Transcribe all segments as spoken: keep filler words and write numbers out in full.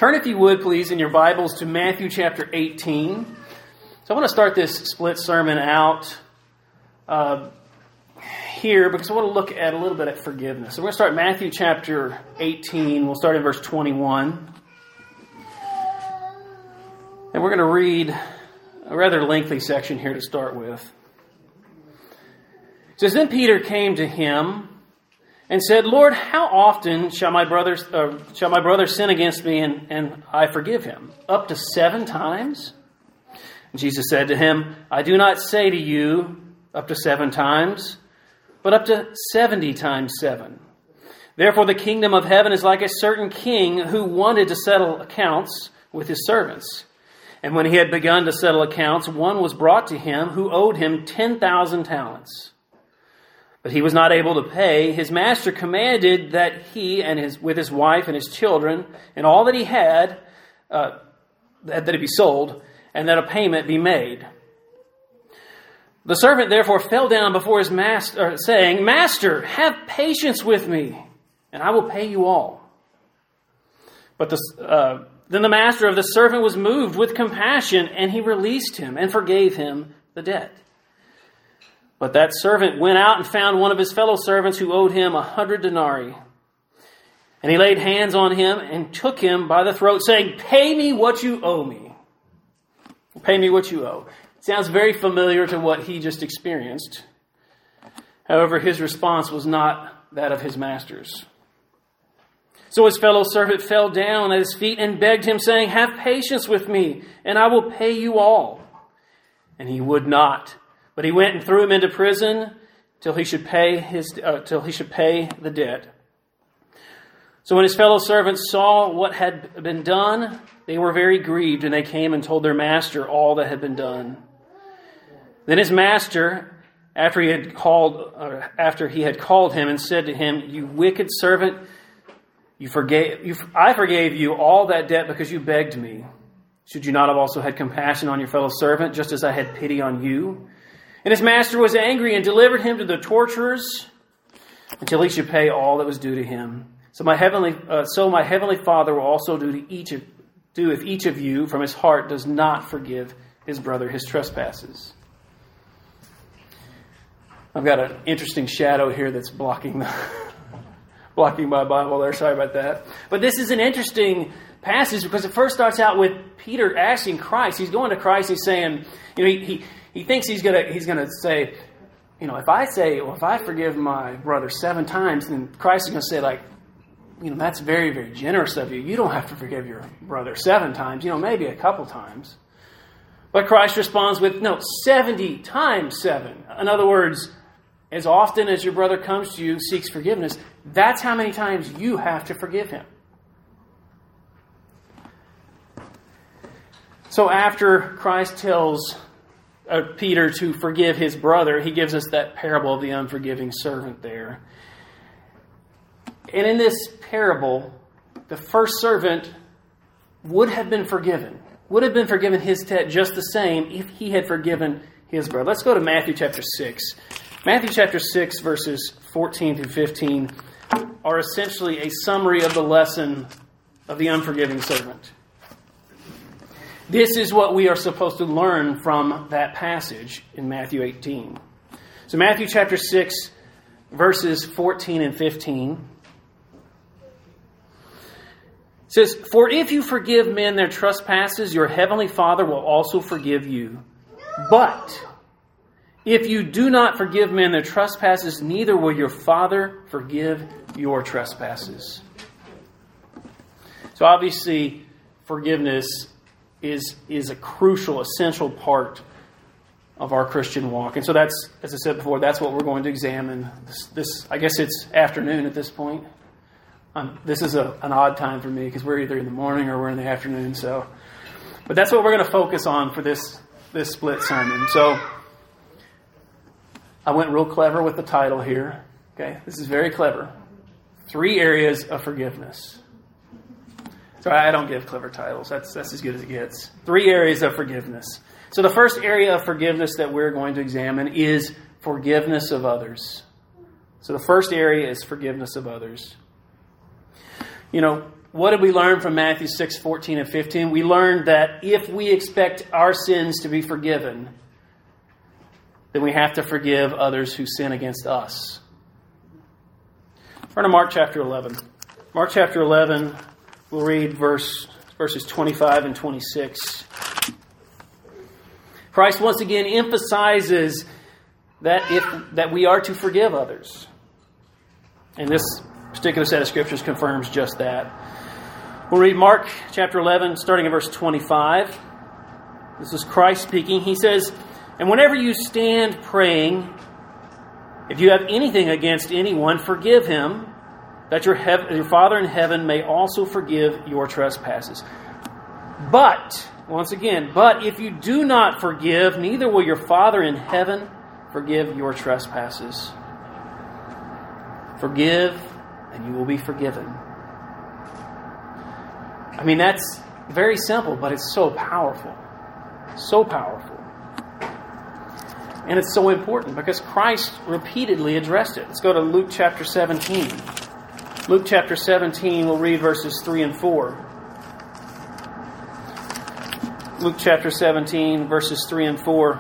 Turn, if you would, please, in your Bibles to Matthew chapter eighteen. So I want to start this split sermon out uh, here because I want to look at a little bit at forgiveness. So we're going to start Matthew chapter eighteen. We'll start in verse twenty-one. And we're going to read a rather lengthy section here to start with. It says, Then Peter came to him and said, Lord, how often shall my brother, uh, shall my brother sin against me and, and I forgive him? Up to seven times? And Jesus said to him, I do not say to you up to seven times, but up to seventy times seven. Therefore the kingdom of heaven is like a certain king who wanted to settle accounts with his servants. And when he had begun to settle accounts, one was brought to him who owed him ten thousand talents. But he was not able to pay. His master commanded that he and his with his wife and his children and all that he had, uh, that it be sold, and that a payment be made. The servant therefore fell down before his master, saying, Master, have patience with me, and I will pay you all. But the, uh, then the master of the servant was moved with compassion, and he released him and forgave him the debt. But that servant went out and found one of his fellow servants who owed him a hundred denarii. And he laid hands on him and took him by the throat, saying, Pay me what you owe me. Pay me what you owe. It sounds very familiar to what he just experienced. However, his response was not that of his master's. So his fellow servant fell down at his feet and begged him, saying, Have patience with me, and I will pay you all. And he would not. But he went and threw him into prison till he should pay his uh, till he should pay the debt. So when his fellow servants saw what had been done, they were very grieved, and they came and told their master all that had been done. Then his master, after he had called, uh, after he had called him and said to him, "You wicked servant, you forgave, you, I forgave you all that debt because you begged me. Should you not have also had compassion on your fellow servant, just as I had pity on you?" And his master was angry and delivered him to the torturers until he should pay all that was due to him. So my heavenly, uh, so my heavenly Father will also do to each of, do if each of you from his heart does not forgive his brother his trespasses. I've got an interesting shadow here that's blocking the, blocking my Bible there. Sorry about that. But this is an interesting passage because it first starts out with Peter asking Christ. He's going to Christ. He's saying, you know, he. he He thinks he's gonna he's gonna say, you know, if I say, well, if I forgive my brother seven times, then Christ is gonna say, like, you know, that's very, very generous of you. You don't have to forgive your brother seven times, you know, maybe a couple times. But Christ responds with, no, seventy times seven. In other words, as often as your brother comes to you, seeks forgiveness, that's how many times you have to forgive him. So after Christ tells Uh, Peter to forgive his brother, he gives us that parable of the unforgiving servant there. And in this parable, the first servant would have been forgiven, would have been forgiven his debt just the same if he had forgiven his brother. Let's go to Matthew chapter six. Matthew chapter six, verses fourteen through fifteen are essentially a summary of the lesson of the unforgiving servant. This is what we are supposed to learn from that passage in Matthew eighteen. So Matthew chapter six, verses fourteen and fifteen. It says, For if you forgive men their trespasses, your heavenly Father will also forgive you. But if you do not forgive men their trespasses, neither will your Father forgive your trespasses. So obviously, forgiveness is is a crucial, essential part of our Christian walk. And so that's, as I said before, that's what we're going to examine this, this I guess it's afternoon at this point. Um, this is a, an odd time for me because we're either in the morning or we're in the afternoon. So, but that's what we're going to focus on for this, this split sermon. So I went real clever with the title here. Okay, this is very clever. Three areas of forgiveness. Sorry, I don't give clever titles. That's that's as good as it gets. Three areas of forgiveness. So the first area of forgiveness that we're going to examine is forgiveness of others. So the first area is forgiveness of others. You know, what did we learn from Matthew six, fourteen and fifteen? We learned that if we expect our sins to be forgiven, then we have to forgive others who sin against us. Turn to Mark chapter eleven. Mark chapter eleven, we'll read verse, verses twenty-five and twenty-six. Christ once again emphasizes that if that we are to forgive others. And this particular set of scriptures confirms just that. We'll read Mark chapter eleven, starting at verse twenty-five. This is Christ speaking. He says, "And whenever you stand praying, if you have anything against anyone, forgive him, that your, hev- your Father in heaven may also forgive your trespasses. But," once again, "but if you do not forgive, neither will your Father in heaven forgive your trespasses." Forgive, and you will be forgiven. I mean, that's very simple, but it's so powerful. So powerful. And it's so important because Christ repeatedly addressed it. Let's go to Luke chapter seventeen. Luke chapter seventeen, we'll read verses three and four. Luke chapter seventeen, verses three and four.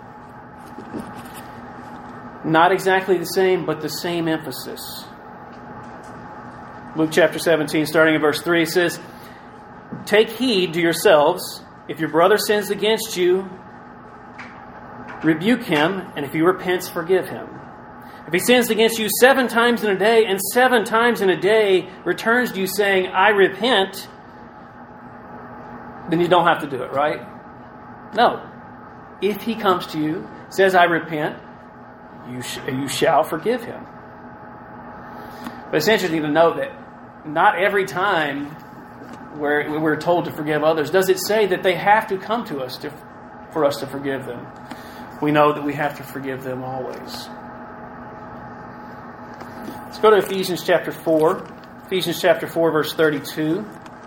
Not exactly the same, but the same emphasis. Luke chapter seventeen, starting at verse three, says, "Take heed to yourselves. If your brother sins against you, rebuke him, and if he repents, forgive him. If he sins against you seven times in a day, and seven times in a day returns to you saying, 'I repent,' then you don't have to do it, right? No. If he comes to you, says, 'I repent,' you, sh- you shall forgive him." But it's interesting to note that not every time where we're told to forgive others does it say that they have to come to us to, for us to forgive them. We know that we have to forgive them always. Let's go to Ephesians chapter four. Ephesians chapter four, verse thirty-two.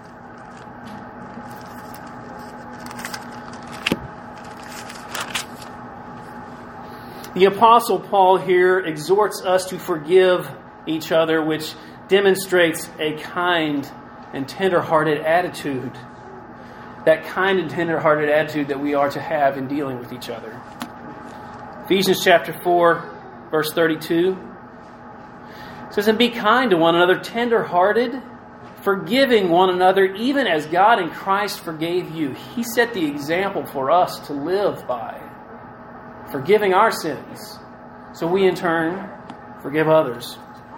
The Apostle Paul here exhorts us to forgive each other, which demonstrates a kind and tender-hearted attitude. That kind and tender-hearted attitude that we are to have in dealing with each other. Ephesians chapter four, verse thirty-two. It says, "And be kind to one another, tender-hearted, forgiving one another, even as God in Christ forgave you." He set the example for us to live by, forgiving our sins, so we in turn forgive others.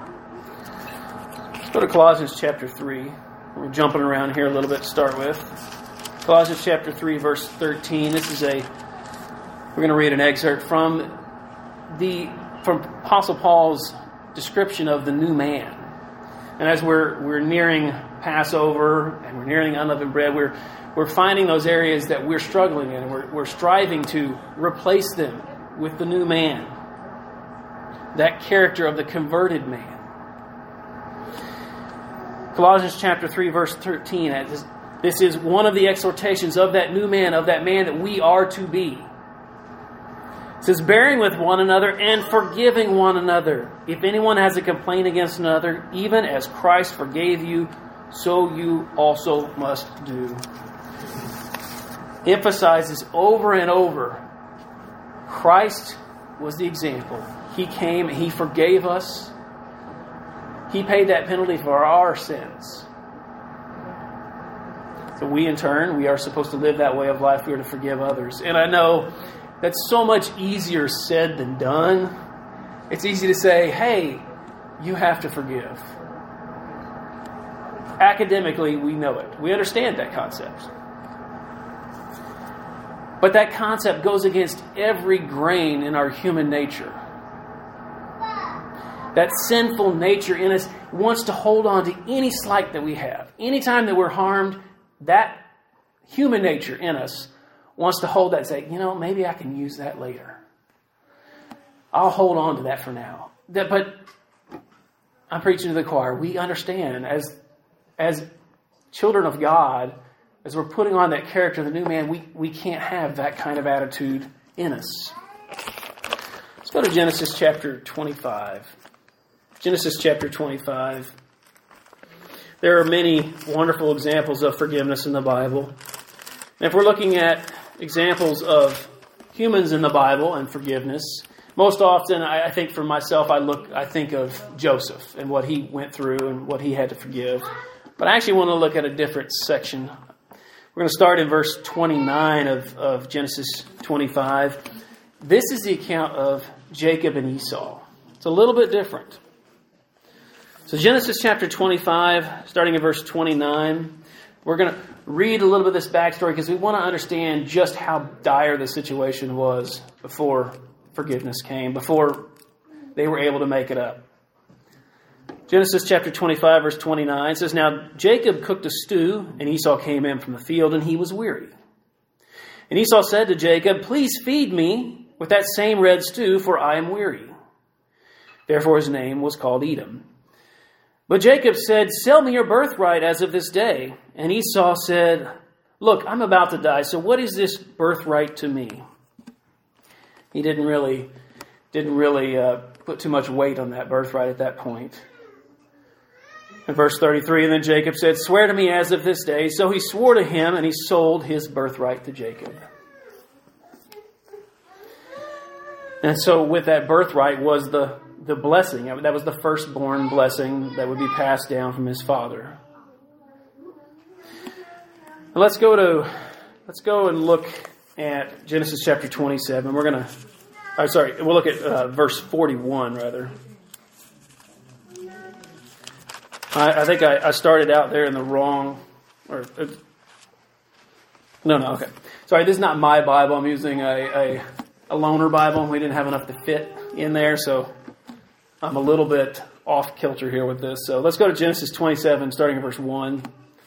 Let's go to Colossians chapter three. We're jumping around here a little bit to start with. Colossians chapter three, verse thirteen. This is a, we're going to read an excerpt from the from Apostle Paul's description of the new man. And as we're we're nearing Passover and we're nearing unleavened bread, we're we're finding those areas that we're struggling in, and we're we're striving to replace them with the new man. That character of the converted man. Colossians chapter three, verse thirteen. This is one of the exhortations of that new man, of that man that we are to be. It says, "Bearing with one another and forgiving one another. If anyone has a complaint against another, even as Christ forgave you, so you also must do." Emphasizes over and over, Christ was the example. He came, He forgave us. He paid that penalty for our sins. So we in turn, we are supposed to live that way of life. We are to forgive others. And I know that's so much easier said than done. It's easy to say, hey, you have to forgive. Academically, we know it. We understand that concept. But that concept goes against every grain in our human nature. That sinful nature in us wants to hold on to any slight that we have. Anytime that we're harmed, that human nature in us wants to hold that and say, you know, maybe I can use that later. I'll hold on to that for now. That, but I'm preaching to the choir. We understand as, as children of God, as we're putting on that character of the new man, we, we can't have that kind of attitude in us. Let's go to Genesis chapter twenty-five. Genesis chapter twenty-five. There are many wonderful examples of forgiveness in the Bible. And if we're looking at examples of humans in the Bible and forgiveness, most often, I think for myself, I look, I think of Joseph and what he went through and what he had to forgive. But I actually want to look at a different section. We're going to start in verse twenty-nine of, of Genesis twenty-five. This is the account of Jacob and Esau. It's a little bit different. So Genesis chapter twenty-five, starting in verse twenty-nine, we're going to read a little bit of this backstory because we want to understand just how dire the situation was before forgiveness came, before they were able to make it up. Genesis chapter twenty-five, verse twenty-nine says, "Now Jacob cooked a stew, and Esau came in from the field, and he was weary. And Esau said to Jacob, 'Please feed me with that same red stew, for I am weary.' Therefore his name was called Edom. But Jacob said, 'Sell me your birthright as of this day.' And Esau said, 'Look, I'm about to die, so what is this birthright to me?'" He didn't really, didn't really uh, put too much weight on that birthright at that point. In verse thirty-three, "And then Jacob said, 'Swear to me as of this day.' So he swore to him, and he sold his birthright to Jacob." And so with that birthright was the, the blessing. That was the firstborn blessing that would be passed down from his father. Now let's go to, let's go and look at Genesis chapter twenty-seven. We're going to, I'm sorry, we'll look at uh, verse forty-one rather. I, I think I, I started out there in the wrong, or uh, no, no, okay. Sorry, this is not my Bible. I'm using a, a, a loaner Bible. We didn't have enough to fit in there, so I'm a little bit off kilter here with this. So let's go to Genesis twenty-seven, starting in verse one.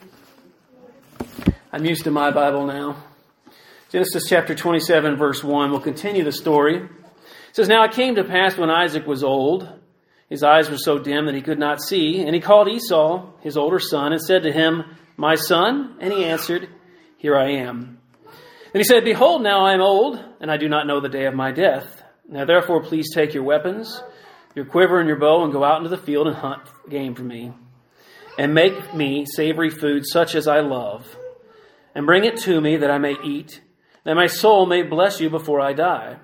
I'm used to my Bible now. Genesis chapter twenty-seven, verse one. We'll continue the story. It says, "Now it came to pass when Isaac was old, his eyes were so dim that he could not see, and he called Esau, his older son, and said to him, 'My son?' And he answered, 'Here I am.' And he said, 'Behold, now I am old, and I do not know the day of my death. Now therefore please take your weapons, your quiver and your bow, and go out into the field and hunt game for me. And make me savory food such as I love, and bring it to me that I may eat, that my soul may bless you before I die.'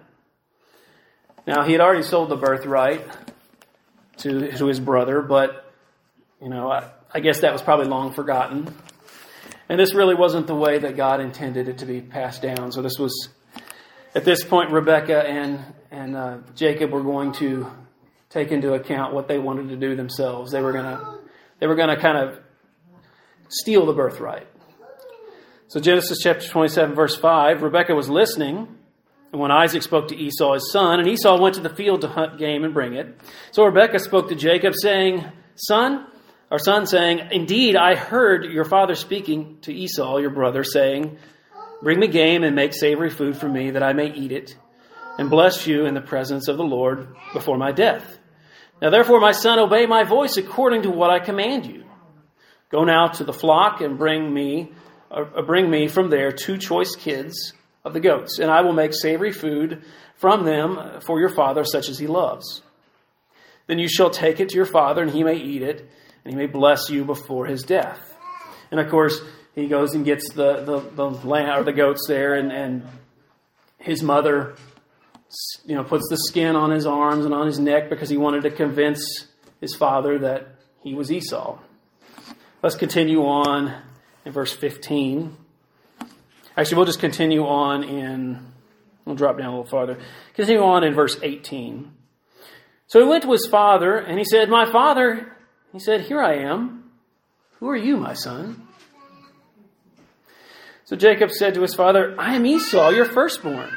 Now he had already sold the birthright to, to his brother, but, you know, I, I guess that was probably long forgotten. And this really wasn't the way that God intended it to be passed down. So this was, at this point, Rebekah and, and uh, Jacob were going to take into account what they wanted to do themselves. They were going to, they were going to kind of steal the birthright. So Genesis chapter twenty-seven, verse five, Rebekah was listening, and when Isaac spoke to Esau, his son, and Esau went to the field to hunt game and bring it. So Rebekah spoke to Jacob, saying, Son, our son, saying, 'Indeed, I heard your father speaking to Esau, your brother, saying, Bring me game and make savory food for me, that I may eat it, and bless you in the presence of the Lord before my death. Now therefore, my son, obey my voice according to what I command you. Go now to the flock and bring me, uh, bring me from there two choice kids of the goats, and I will make savory food from them for your father, such as he loves. Then you shall take it to your father, and he may eat it, and he may bless you before his death.' And of course, he goes and gets the, the, the lamb or the goats there, and, and his mother, you know, puts the skin on his arms and on his neck because he wanted to convince his father that he was Esau. Let's continue on in verse fifteen. Actually, we'll just continue on in, we'll drop down a little farther. Continue on in verse eighteen. So he went to his father, and he said, 'My father,' he said, 'Here I am. Who are you, my son?' So Jacob said to his father, 'I am Esau, your firstborn.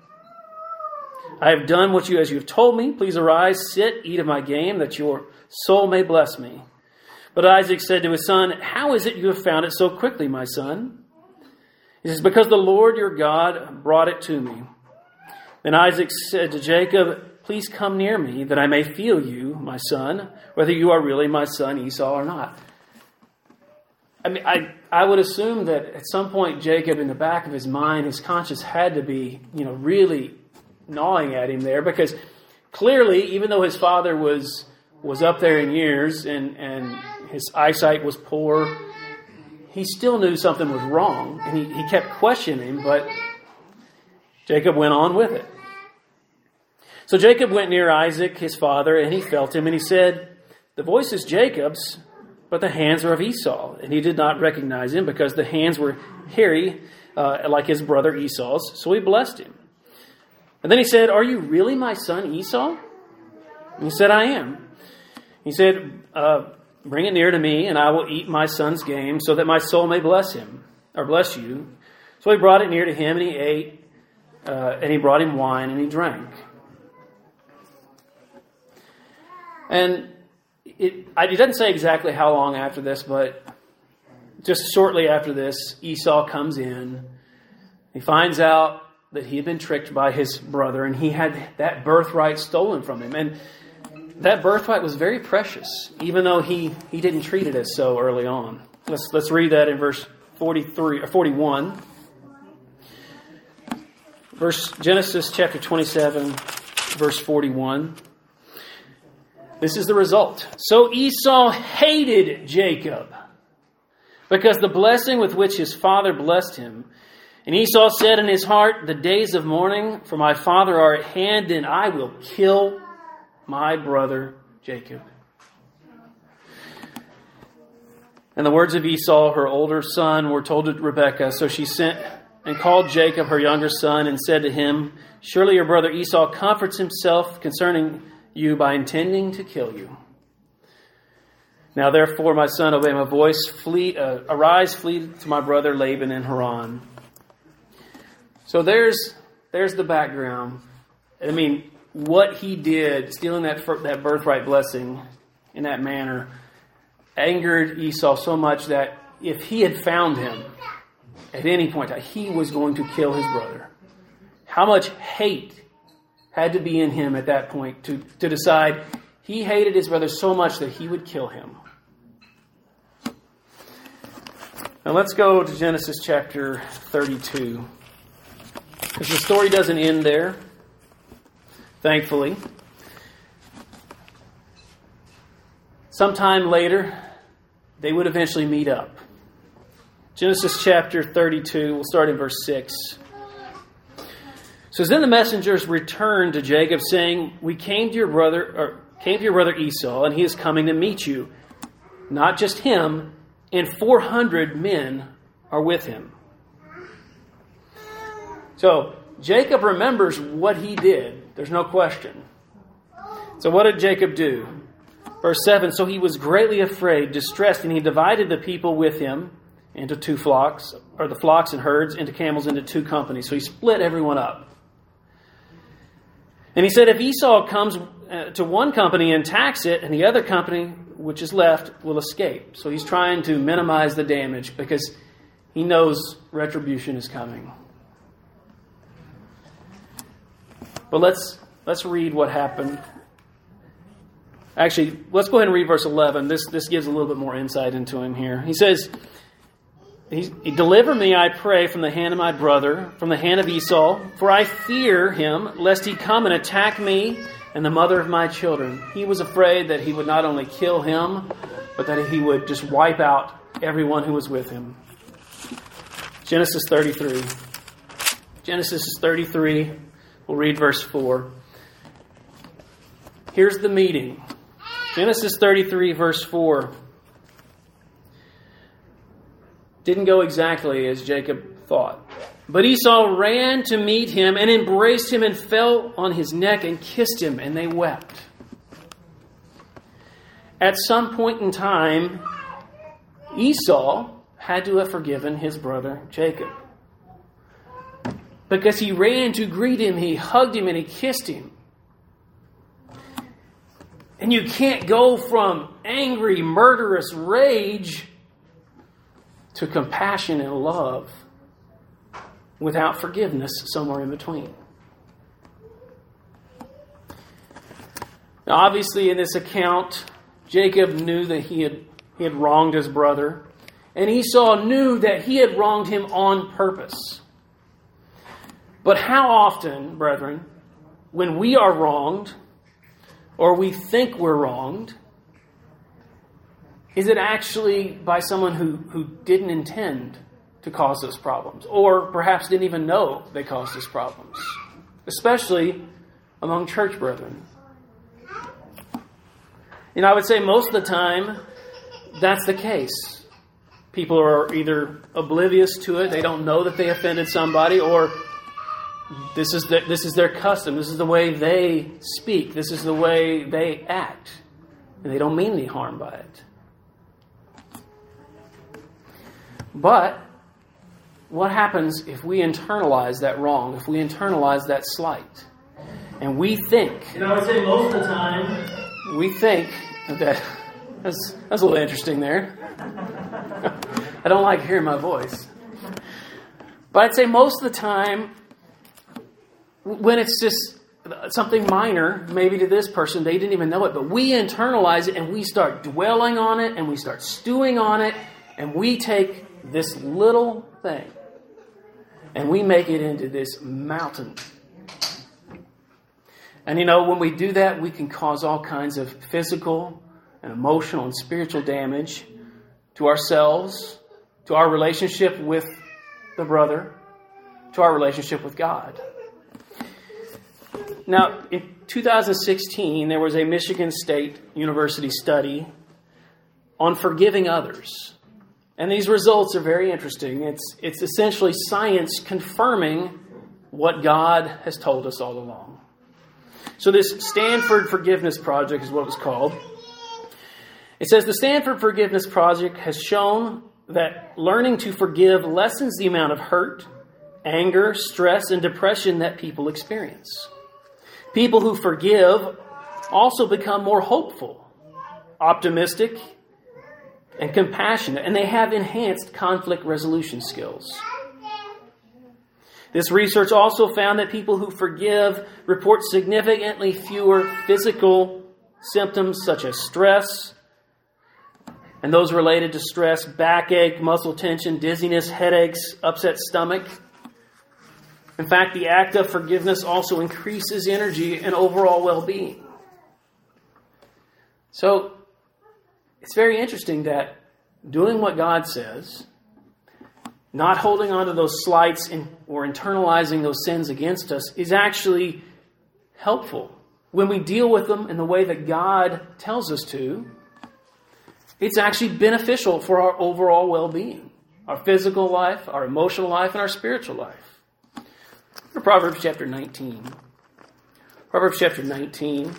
I have done what you as you have told me. Please arise, sit, eat of my game, that your soul may bless me.' But Isaac said to his son, 'How is it you have found it so quickly, my son?' He says, 'Because the Lord your God brought it to me.' Then Isaac said to Jacob, 'Please come near me, that I may feel you, my son, whether you are really my son Esau or not.'" I mean, I, I would assume that at some point Jacob, in the back of his mind, his conscience had to be, you know, really gnawing at him there, because clearly, even though his father was was up there in years and, and his eyesight was poor. He still knew something was wrong, and he, he kept questioning, but Jacob went on with it. So Jacob went near Isaac, his father, and he felt him, and he said, "The voice is Jacob's, but the hands are of Esau." And he did not recognize him because the hands were hairy, uh, like his brother Esau's. So he blessed him. And then he said, "Are you really my son Esau?" And he said, "I am." He said, uh, "Bring it near to me, and I will eat my son's game, so that my soul may bless him, or bless you." So he brought it near to him, and he ate, uh, and he brought him wine, and he drank. And it, it doesn't say exactly how long after this, but just shortly after this, Esau comes in. He finds out that he had been tricked by his brother, and he had that birthright stolen from him. And that birthright was very precious, even though he, he didn't treat it as so early on. Let's let's read that in verse forty-three or forty-one. Verse Genesis chapter twenty-seven, verse forty-one. This is the result. So Esau hated Jacob because the blessing with which his father blessed him. And Esau said in his heart, "The days of mourning for my father are at hand, and I will kill my brother Jacob." And the words of Esau, her older son, were told to Rebekah. So she sent and called Jacob, her younger son, and said to him, "Surely your brother Esau comforts himself concerning you by intending to kill you. Now therefore, my son, obey my voice. Flee, uh, arise, flee to my brother Laban in Haran." So there's there's the background. I mean, what he did, stealing that that birthright blessing in that manner, angered Esau so much that if he had found him at any point, he was going to kill his brother. How much hate had to be in him at that point to, to decide he hated his brother so much that he would kill him. Now let's go to Genesis chapter thirty-two. Because the story doesn't end there, thankfully. Sometime later, they would eventually meet up. Genesis chapter thirty-two, we'll start in verse six. So then the messengers returned to Jacob, saying, "We came to your brother, or came to your brother Esau, and he is coming to meet you. Not just him, and four hundred men are with him." So Jacob remembers what he did. There's no question. So what did Jacob do? Verse seven, "So he was greatly afraid, distressed, and he divided the people with him into two flocks, or the flocks and herds into camels into two companies." So he split everyone up. And he said, "If Esau comes to one company and attacks it, and the other company, which is left, will escape." So he's trying to minimize the damage because he knows retribution is coming. But let's let's read what happened. Actually, let's go ahead and read verse eleven. This this gives a little bit more insight into him here. He says, He, "Deliver me, I pray, from the hand of my brother, from the hand of Esau, for I fear him, lest he come and attack me and the mother of my children." He was afraid that he would not only kill him, but that he would just wipe out everyone who was with him. Genesis thirty-three. Genesis thirty-three, we'll read verse four. Here's the meeting. Genesis thirty-three, verse four. Didn't go exactly as Jacob thought. "But Esau ran to meet him and embraced him and fell on his neck and kissed him, and they wept." At some point in time, Esau had to have forgiven his brother Jacob. Because he ran to greet him, he hugged him, and he kissed him. And you can't go from angry, murderous rage to compassion and love without forgiveness somewhere in between. Now, obviously, in this account, Jacob knew that he had, he had wronged his brother, and Esau knew that he had wronged him on purpose. But how often, brethren, when we are wronged, or we think we're wronged, Is it actually by someone who, who didn't intend to cause us problems, or perhaps didn't even know they caused us problems, especially among church brethren? You know, I would say most of the time that's the case. People are either oblivious to it, they don't know that they offended somebody, or this is the, this is their custom, this is the way they speak, this is the way they act, and they don't mean any harm by it. But what happens if we internalize that wrong, if we internalize that slight? And we think, and I would say most of the time, we think that, that's, that's a little interesting there. I don't like hearing my voice. But I'd say most of the time, when it's just something minor, maybe to this person, they didn't even know it, but we internalize it and we start dwelling on it and we start stewing on it, and we take this little thing and we make it into this mountain. And you know, when we do that, we can cause all kinds of physical and emotional and spiritual damage to ourselves, to our relationship with the brother, to our relationship with God. Now, in two thousand sixteen, there was a Michigan State University study on forgiving others. And these results are very interesting. It's, it's essentially science confirming what God has told us all along. So this Stanford Forgiveness Project is what it was called. It says the Stanford Forgiveness Project has shown that learning to forgive lessens the amount of hurt, anger, stress, and depression that people experience. People who forgive also become more hopeful, optimistic, and compassionate, and they have enhanced conflict resolution skills. This research also found that people who forgive report significantly fewer physical symptoms such as stress, and those related to stress, backache, muscle tension, dizziness, headaches, upset stomach. In fact, the act of forgiveness also increases energy and overall well-being. So, it's very interesting that doing what God says, not holding on to those slights in, or internalizing those sins against us, is actually helpful. When we deal with them in the way that God tells us to, it's actually beneficial for our overall well-being, our physical life, our emotional life, and our spiritual life. Proverbs chapter nineteen. Proverbs chapter nineteen,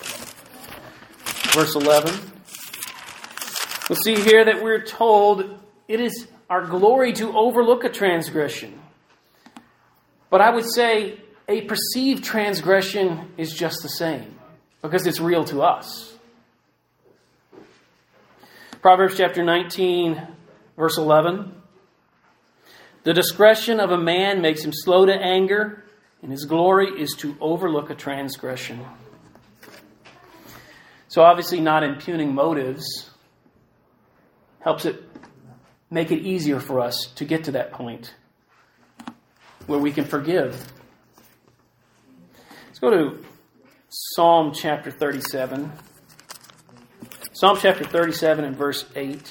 verse eleven. We'll see here that we're told it is our glory to overlook a transgression. But I would say a perceived transgression is just the same, because it's real to us. Proverbs chapter nineteen, verse eleven. The discretion of a man makes him slow to anger, and his glory is to overlook a transgression. So obviously not impugning motives helps it make it easier for us to get to that point where we can forgive. Let's go to Psalm chapter thirty-seven. Psalm chapter thirty-seven and verse eight.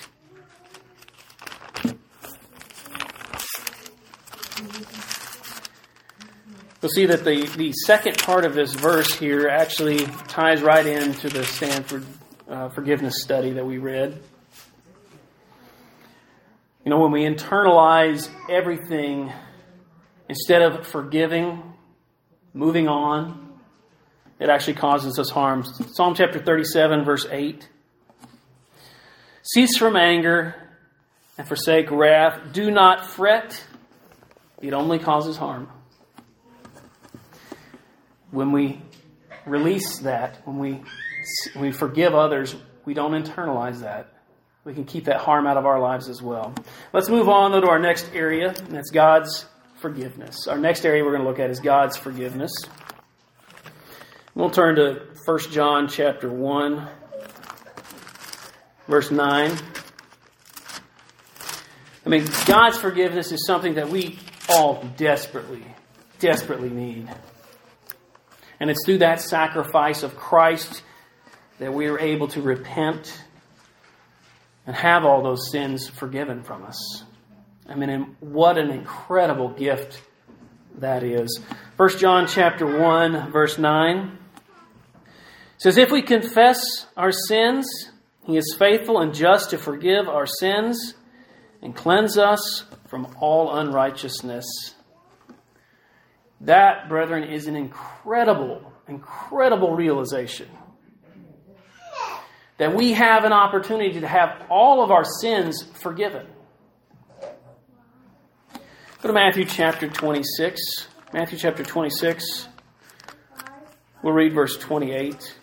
You'll see that the, the second part of this verse here actually ties right into the Stanford uh, forgiveness study that we read. You know, when we internalize everything, instead of forgiving, moving on, it actually causes us harm. Psalm chapter thirty-seven, verse eight. Cease from anger and forsake wrath. Do not fret. It only causes harm. When we release that, when we, when we forgive others, we don't internalize that. We can keep that harm out of our lives as well. Let's move on, though, to our next area, and that's God's forgiveness. Our next area we're going to look at is God's forgiveness. We'll turn to First John chapter one, verse nine. I mean, God's forgiveness is something that we all desperately, desperately need. And it's through that sacrifice of Christ that we are able to repent and have all those sins forgiven from us. I mean, what an incredible gift that is. First John chapter one, verse nine says, "If we confess our sins, He is faithful and just to forgive our sins and cleanse us from all unrighteousness." That, brethren, is an incredible, incredible realization. That we have an opportunity to have all of our sins forgiven. Go to Matthew chapter twenty-six. Matthew chapter twenty-six. We'll read verse twenty-eight.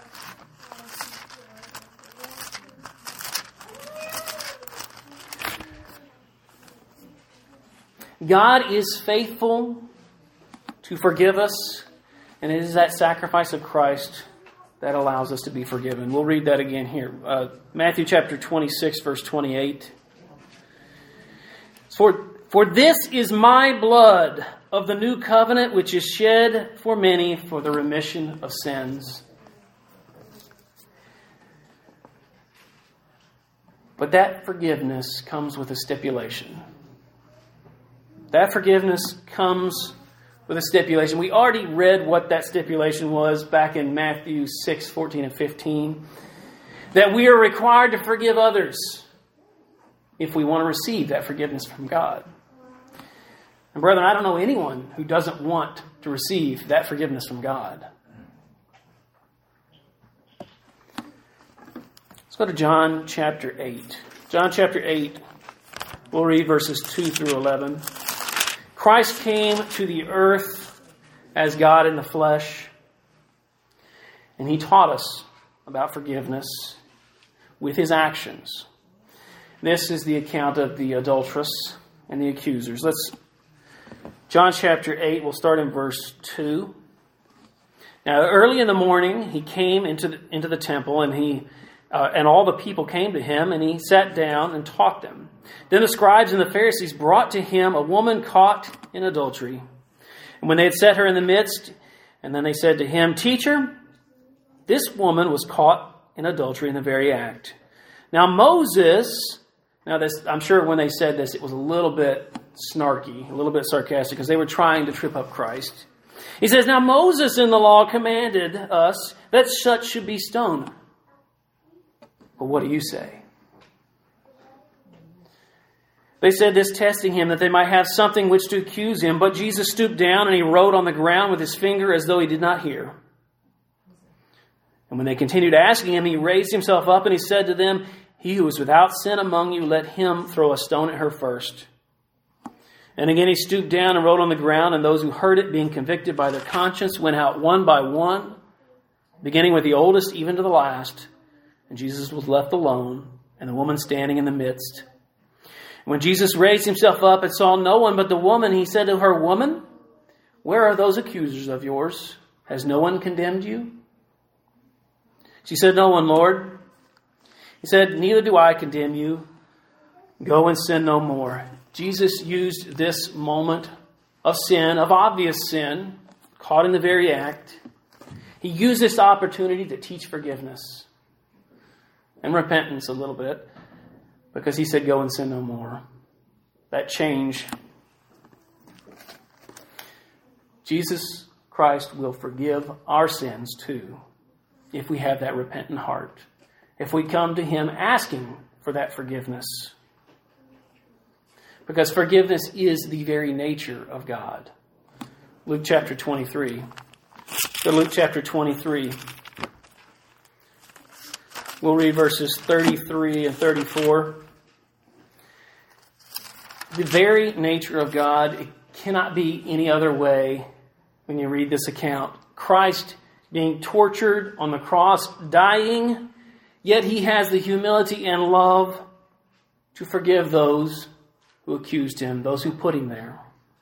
God is faithful to forgive us, and it is that sacrifice of Christ that allows us to be forgiven. We'll read that again here. Uh, Matthew chapter twenty-six, verse twenty-eight. For, for this is my blood of the new covenant, which is shed for many for the remission of sins. But that forgiveness comes with a stipulation. That forgiveness comes with a stipulation. We already read what that stipulation was back in Matthew six, fourteen and fifteen. That we are required to forgive others if we want to receive that forgiveness from God. And brethren, I don't know anyone who doesn't want to receive that forgiveness from God. Let's go to John chapter eight. John chapter eight, we'll read verses two through eleven. Christ came to the earth as God in the flesh, and He taught us about forgiveness with His actions. This is the account of the adulteress and the accusers. Let's John chapter eight, we'll start in verse two. Now, early in the morning, He came into the, into the temple, and he uh, and all the people came to Him, and He sat down and taught them. Then the scribes and the Pharisees brought to Him a woman caught in adultery. And when they had set her in the midst, and then they said to Him, "Teacher, this woman was caught in adultery in the very act. Now Moses," now this, I'm sure when they said this, it was a little bit snarky, a little bit sarcastic, because they were trying to trip up Christ. He says, "Now Moses in the law commanded us that such should be stoned. But what do you say?" They said this, testing Him, that they might have something which to accuse Him. But Jesus stooped down and He wrote on the ground with His finger as though He did not hear. And when they continued asking Him, He raised Himself up and He said to them, "He who is without sin among you, let him throw a stone at her first." And again He stooped down and wrote on the ground, and those who heard it, being convicted by their conscience, went out one by one, beginning with the oldest even to the last. And Jesus was left alone, and the woman standing in the midst. When Jesus raised Himself up and saw no one but the woman, He said to her, "Woman, where are those accusers of yours? Has no one condemned you?" She said, "No one, Lord." He said, "Neither do I condemn you. Go and sin no more." Jesus used this moment of sin, of obvious sin, caught in the very act. He used this opportunity to teach forgiveness and repentance a little bit, because He said, "Go and sin no more." That change. Jesus Christ will forgive our sins too, if we have that repentant heart. If we come to Him asking for that forgiveness. Because forgiveness is the very nature of God. Luke chapter twenty-three. So Luke chapter twenty-three. We'll read verses thirty-three and thirty-four. The very nature of God, it cannot be any other way when you read this account. Christ being tortured on the cross, dying, yet He has the humility and love to forgive those who accused Him, those who put Him there.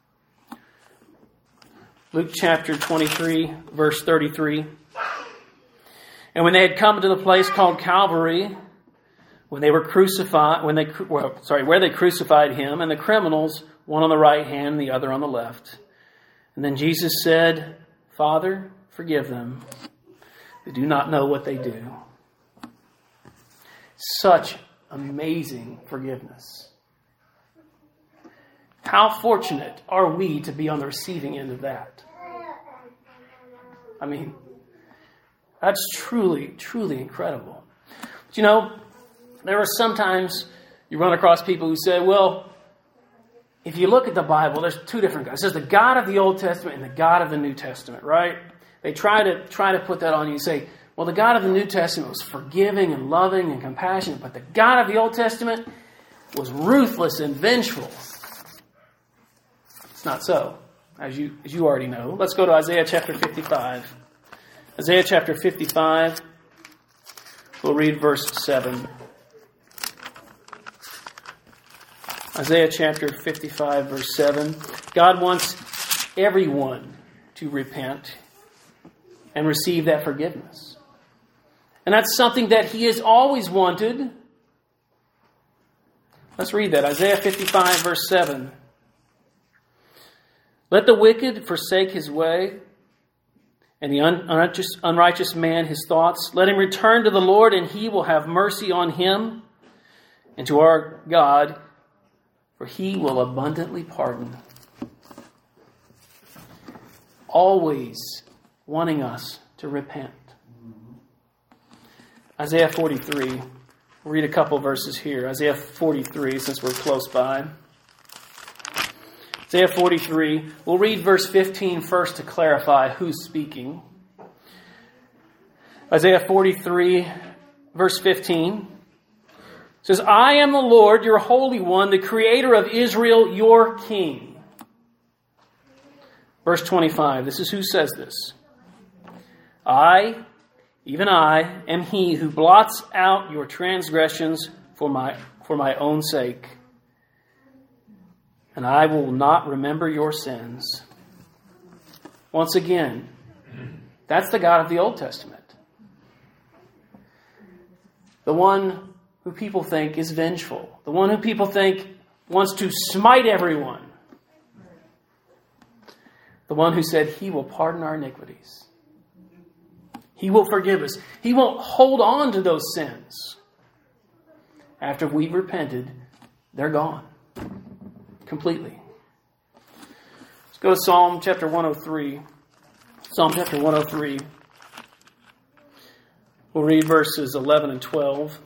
Luke chapter twenty-three, verse thirty-three. And when they had come to the place called Calvary, when they were crucified, when they well, sorry, where they crucified Him, and the criminals, one on the right hand, the other on the left. And then Jesus said, "Father, forgive them. They do not know what they do." Such amazing forgiveness. How fortunate are we to be on the receiving end of that? I mean, that's truly, truly incredible. But you know, there are sometimes you run across people who say, well, if you look at the Bible, there's two different gods. There's the God of the Old Testament and the God of the New Testament, right? They try to try to put that on you and say, well, the God of the New Testament was forgiving and loving and compassionate, but the God of the Old Testament was ruthless and vengeful. It's not so, as you as you already know. Let's go to Isaiah chapter fifty-five. Isaiah chapter fifty-five. We'll read verse seven. Isaiah chapter fifty-five, verse seven. God wants everyone to repent and receive that forgiveness. And that's something that He has always wanted. Let's read that. Isaiah fifty-five, verse seven. Let the wicked forsake his way, and the unrighteous, unrighteous man his thoughts. Let him return to the Lord, and He will have mercy on him, and to our God, for He will abundantly pardon. Always wanting us to repent. Isaiah forty-three. We'll read a couple verses here. Isaiah forty-three, since we're close by. Isaiah forty-three. We'll read verse fifteen first to clarify who's speaking. Isaiah forty-three, verse fifteen. Says, I am the Lord, your Holy One, the Creator of Israel, your King. Verse twenty-five, this is who says this. I, even I, am He who blots out your transgressions for my, for my own sake. And I will not remember your sins. Once again, that's the God of the Old Testament. The one who people think is vengeful. The one who people think wants to smite everyone. The one who said He will pardon our iniquities. He will forgive us. He won't hold on to those sins. After we've repented, they're gone. Completely. Let's go to Psalm chapter one oh three. Psalm chapter one oh three. We'll read verses eleven and twelve.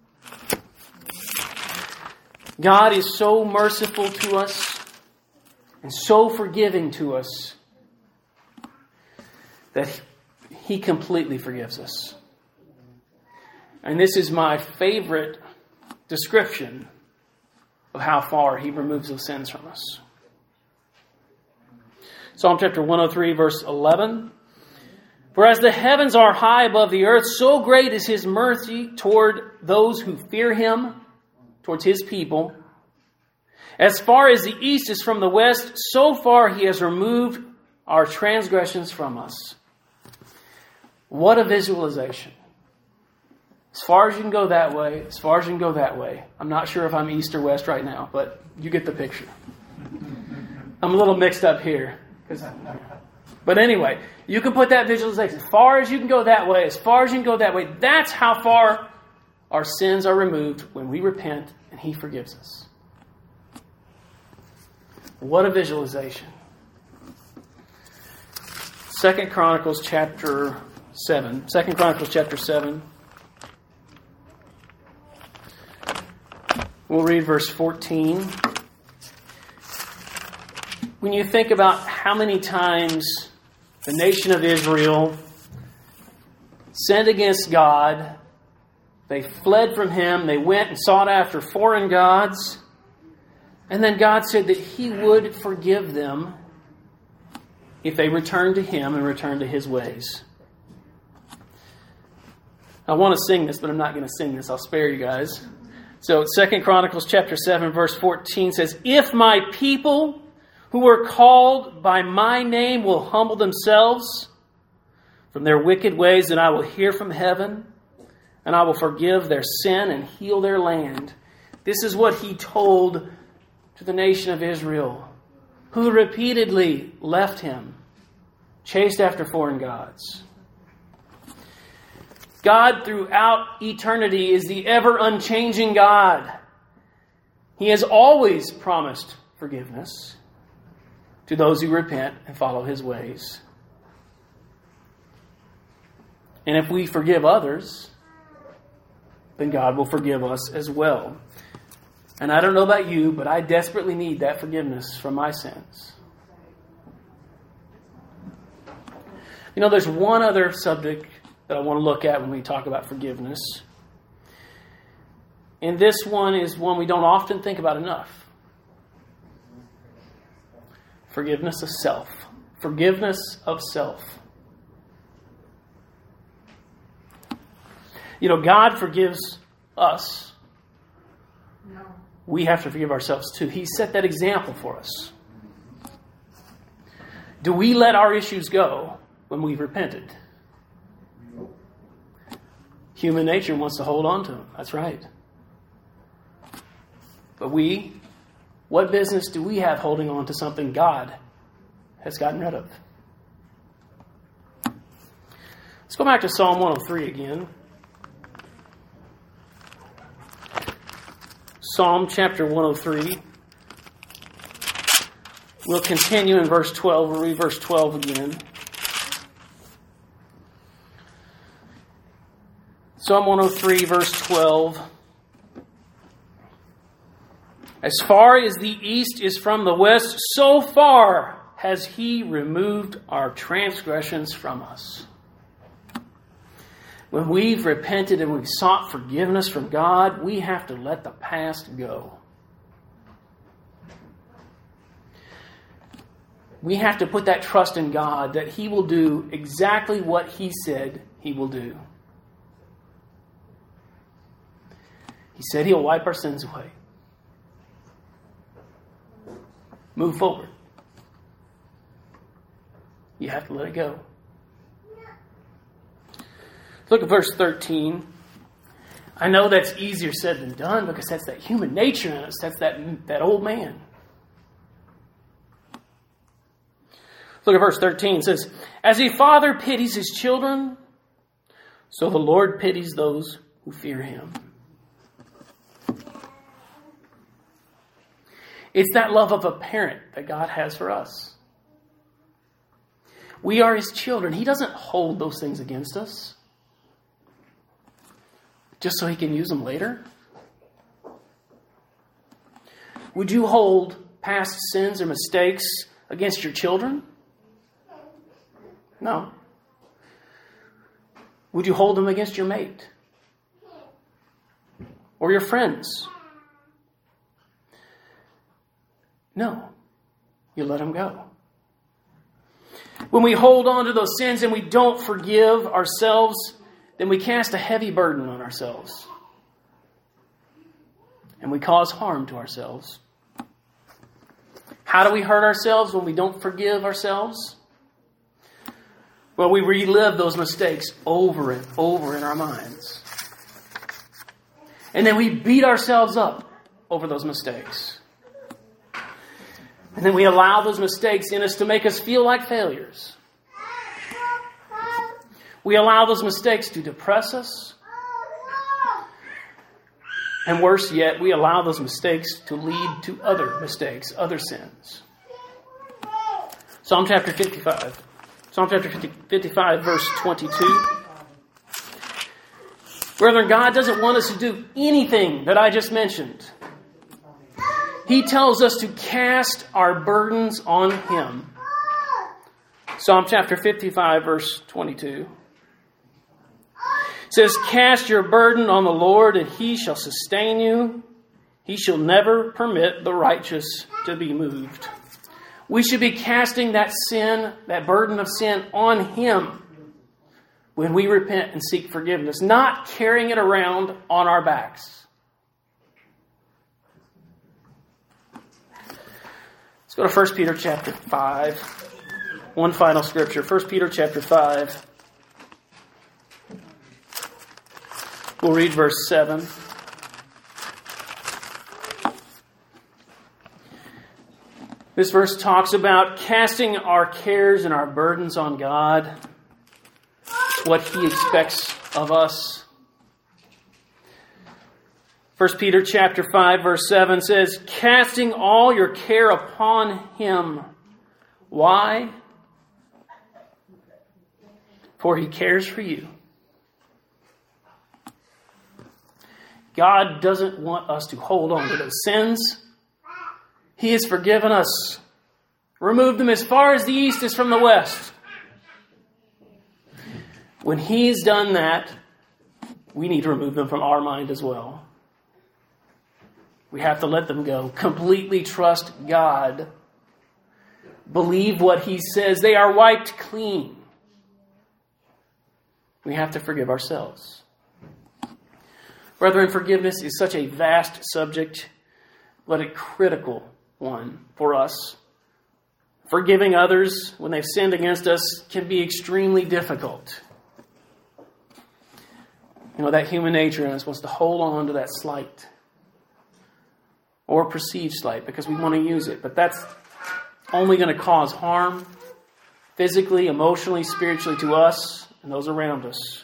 God is so merciful to us and so forgiving to us that He completely forgives us. And this is my favorite description of how far He removes those sins from us. Psalm chapter one oh three, verse eleven. For as the heavens are high above the earth, so great is His mercy toward those who fear Him, towards His people. As far as the east is from the west, so far He has removed our transgressions from us. What a visualization. As far as you can go that way, as far as you can go that way. I'm not sure if I'm east or west right now, but you get the picture. I'm a little mixed up here. But anyway, you can put that visualization. As far as you can go that way, as far as you can go that way, that's how far our sins are removed when we repent and He forgives us. What a visualization. Second Chronicles chapter seven. Second Chronicles chapter seven. We'll read verse fourteen. When you think about how many times the nation of Israel sinned against God, they fled from Him, they went and sought after foreign gods, and then God said that He would forgive them if they returned to Him and returned to His ways. I want to sing this, but I'm not going to sing this. I'll spare you guys. So Second Chronicles chapter seven, verse fourteen says, If my people who are called by my name will humble themselves from their wicked ways, then I will hear from heaven, and I will forgive their sin and heal their land. This is what He told to the nation of Israel, who repeatedly left Him, chased after foreign gods. God throughout eternity is the ever unchanging God. He has always promised forgiveness to those who repent and follow His ways. And if we forgive others, then God will forgive us as well. And I don't know about you, but I desperately need that forgiveness from my sins. You know, there's one other subject that I want to look at when we talk about forgiveness. And this one is one we don't often think about enough. Forgiveness of self. Forgiveness of self. You know, God forgives us. No. We have to forgive ourselves too. He set that example for us. Do we let our issues go when we've repented? Human nature wants to hold on to them. That's right. But we, what business do we have holding on to something God has gotten rid of? Let's go back to Psalm one oh three again. Psalm chapter one oh three. We'll continue in verse twelve. We'll read verse twelve again. Psalm one oh three, verse twelve. As far as the east is from the west, so far has He removed our transgressions from us. When we've repented and we've sought forgiveness from God, we have to let the past go. We have to put that trust in God that He will do exactly what He said He will do. He said He'll wipe our sins away. Move forward. You have to let it go. Look at verse thirteen. I know that's easier said than done because that's that human nature in us. That's that, that old man. Look at verse thirteen. It says, as a father pities his children, so the Lord pities those who fear Him. It's that love of a parent that God has for us. We are His children. He doesn't hold those things against us just so He can use them later. Would you hold past sins or mistakes against your children? No. Would you hold them against your mate? Or your friends? No. You let them go. When we hold on to those sins and we don't forgive ourselves, then we cast a heavy burden on ourselves. And we cause harm to ourselves. How do we hurt ourselves when we don't forgive ourselves? Well, we relive those mistakes over and over in our minds. And then we beat ourselves up over those mistakes. And then we allow those mistakes in us to make us feel like failures. We allow those mistakes to depress us. And worse yet, we allow those mistakes to lead to other mistakes, other sins. Psalm chapter fifty-five. Psalm chapter fifty-five, verse twenty-two. Brethren, God doesn't want us to do anything that I just mentioned. He tells us to cast our burdens on Him. Psalm chapter fifty-five, verse twenty-two. It says, cast your burden on the Lord, and He shall sustain you. He shall never permit the righteous to be moved. We should be casting that sin, that burden of sin on Him when we repent and seek forgiveness, not carrying it around on our backs. Let's go to First Peter chapter five. One final scripture. First Peter chapter five. We'll read verse seven. This verse talks about casting our cares and our burdens on God. It's what He expects of us. First Peter chapter five, verse seven says, casting all your care upon Him. Why? For He cares for you. God doesn't want us to hold on to those sins. He has forgiven us. Removed them as far as the east is from the west. When He's done that, we need to remove them from our mind as well. We have to let them go. Completely trust God. Believe what He says. They are wiped clean. We have to forgive ourselves. Brethren, forgiveness is such a vast subject, but a critical one for us. Forgiving others when they've sinned against us can be extremely difficult. You know, that human nature in us wants to hold on to that slight or perceived slight because we want to use it. But that's only going to cause harm physically, emotionally, spiritually to us and those around us.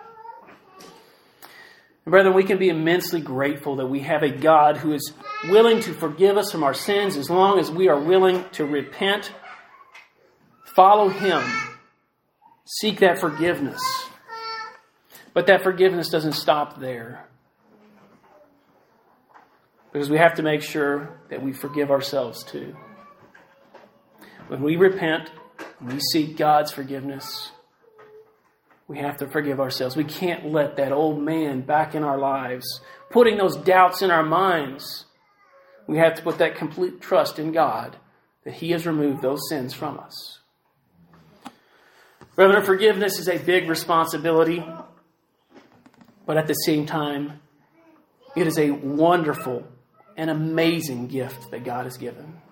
And brethren, we can be immensely grateful that we have a God who is willing to forgive us from our sins as long as we are willing to repent, follow Him, seek that forgiveness. But that forgiveness doesn't stop there. Because we have to make sure that we forgive ourselves too. When we repent, we seek God's forgiveness, we have to forgive ourselves. We can't let that old man back in our lives, putting those doubts in our minds. We have to put that complete trust in God that He has removed those sins from us. Brethren, forgiveness is a big responsibility, but at the same time, it is a wonderful and amazing gift that God has given.